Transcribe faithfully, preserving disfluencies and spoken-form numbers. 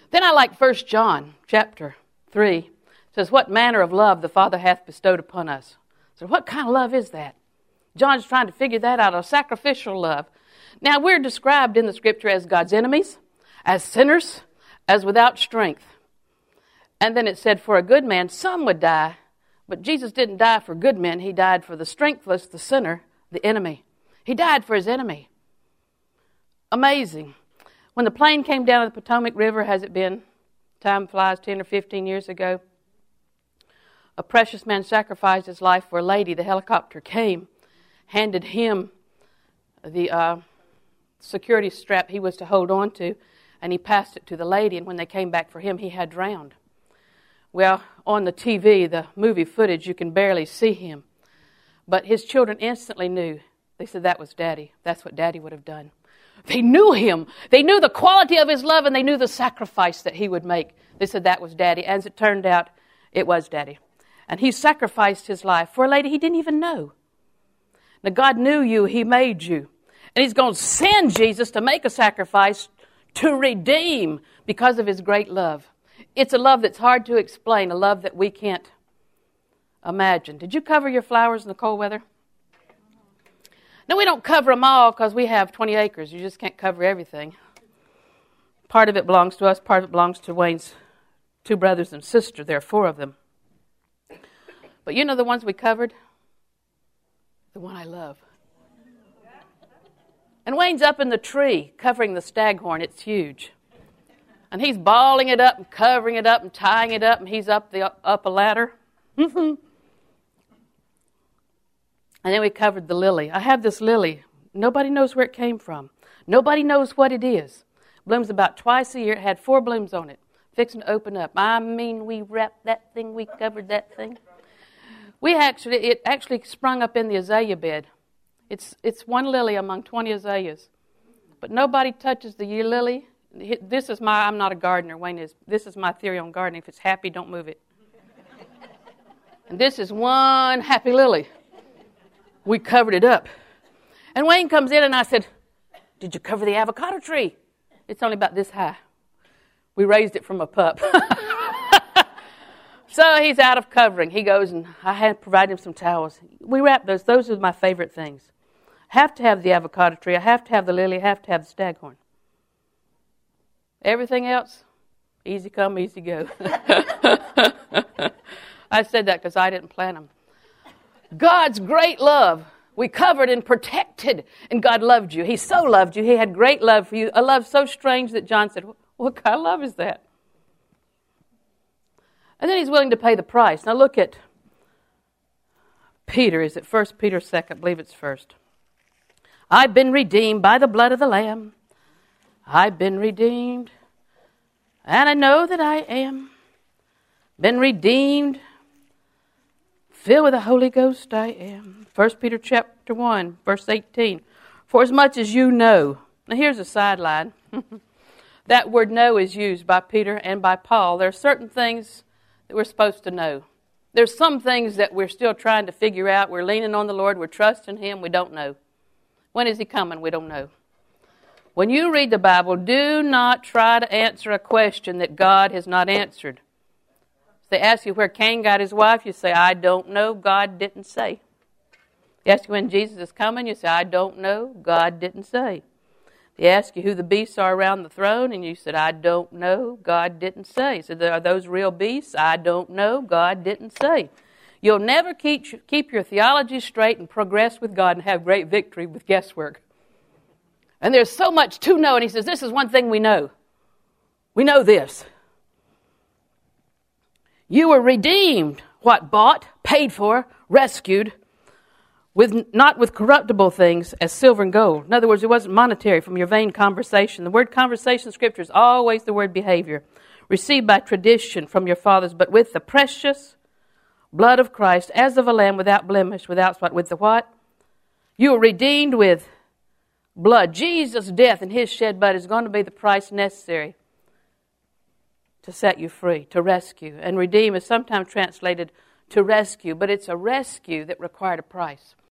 Then I like First John chapter three. It says, what manner of love the Father hath bestowed upon us. So what kind of love is that? John's trying to figure that out, a sacrificial love. Now, we're described in the Scripture as God's enemies, as sinners, as without strength. And then it said, for a good man, some would die. But Jesus didn't die for good men. He died for the strengthless, the sinner, the enemy. He died for his enemy. Amazing. When the plane came down to the Potomac River, has it been, time flies, ten or fifteen years ago, a precious man sacrificed his life for a lady. The helicopter came, handed him the uh, security strap he was to hold on to, and he passed it to the lady, and when they came back for him, he had drowned. Well, on the T V, the movie footage, you can barely see him. But his children instantly knew. They said, that was Daddy. That's what Daddy would have done. They knew him. They knew the quality of his love, and they knew the sacrifice that he would make. They said, that was Daddy. As it turned out, it was Daddy. And he sacrificed his life for a lady he didn't even know. Now, God knew you. He made you. And he's going to send Jesus to make a sacrifice to redeem because of his great love. It's a love that's hard to explain, a love that we can't imagine. Did you cover your flowers in the cold weather? No, we don't cover them all because we have twenty acres. You just can't cover everything. Part of it belongs to us. Part of it belongs to Wayne's two brothers and sister. There are four of them. But you know the ones we covered? The one I love. And Wayne's up in the tree covering the staghorn. It's huge. And he's balling it up and covering it up and tying it up, and he's up the up, up a ladder. And then we covered the lily. I have this lily. Nobody knows where it came from. Nobody knows what it is. Blooms about twice a year. It had four blooms on it, fixing to open up. I mean, we wrapped that thing. We covered that thing. We actually, it actually sprung up in the azalea bed. It's it's one lily among twenty azaleas. But nobody touches the year lily. This is my, I'm not a gardener, Wayne is. This is my theory on gardening. If it's happy, don't move it. And this is one happy lily. We covered it up. And Wayne comes in and I said, did you cover the avocado tree? It's only about this high. We raised it from a pup. So he's out of covering. He goes and I had provided him some towels. We wrap those. Those are my favorite things. I have to have the avocado tree. I have to have the lily. I have to have the staghorn. Everything else, easy come, easy go. I said that because I didn't plant them. God's great love. We covered and protected, and God loved you. He so loved you. He had great love for you, a love so strange that John said, what kind of love is that? And then he's willing to pay the price. Now look at Peter. Is it First Peter second? I believe it's first. I've been redeemed by the blood of the Lamb. I've been redeemed, and I know that I am. Been redeemed, filled with the Holy Ghost I am. First Peter chapter one, verse eighteen. For as much as you know. Now here's a sideline. That word know is used by Peter and by Paul. There are certain things that we're supposed to know. There's some things that we're still trying to figure out. We're leaning on the Lord. We're trusting Him. We don't know. When is He coming? We don't know. When you read the Bible, do not try to answer a question that God has not answered. If they ask you where Cain got his wife, you say, I don't know, God didn't say. They ask you when Jesus is coming, you say, I don't know, God didn't say. They ask you who the beasts are around the throne, and you said, I don't know, God didn't say. So are those real beasts? I don't know, God didn't say. You'll never keep, keep your theology straight and progress with God and have great victory with guesswork. And there's so much to know. And he says, this is one thing we know. We know this. You were redeemed. What? Bought, paid for, rescued, with not with corruptible things as silver and gold. In other words, it wasn't monetary from your vain conversation. The word conversation in Scripture is always the word behavior. Received by tradition from your fathers, but with the precious blood of Christ, as of a lamb without blemish, without spot. With the what? You were redeemed with blood. Jesus' death and His shed blood is going to be the price necessary to set you free, to rescue. And redeem is sometimes translated to rescue, but it's a rescue that required a price.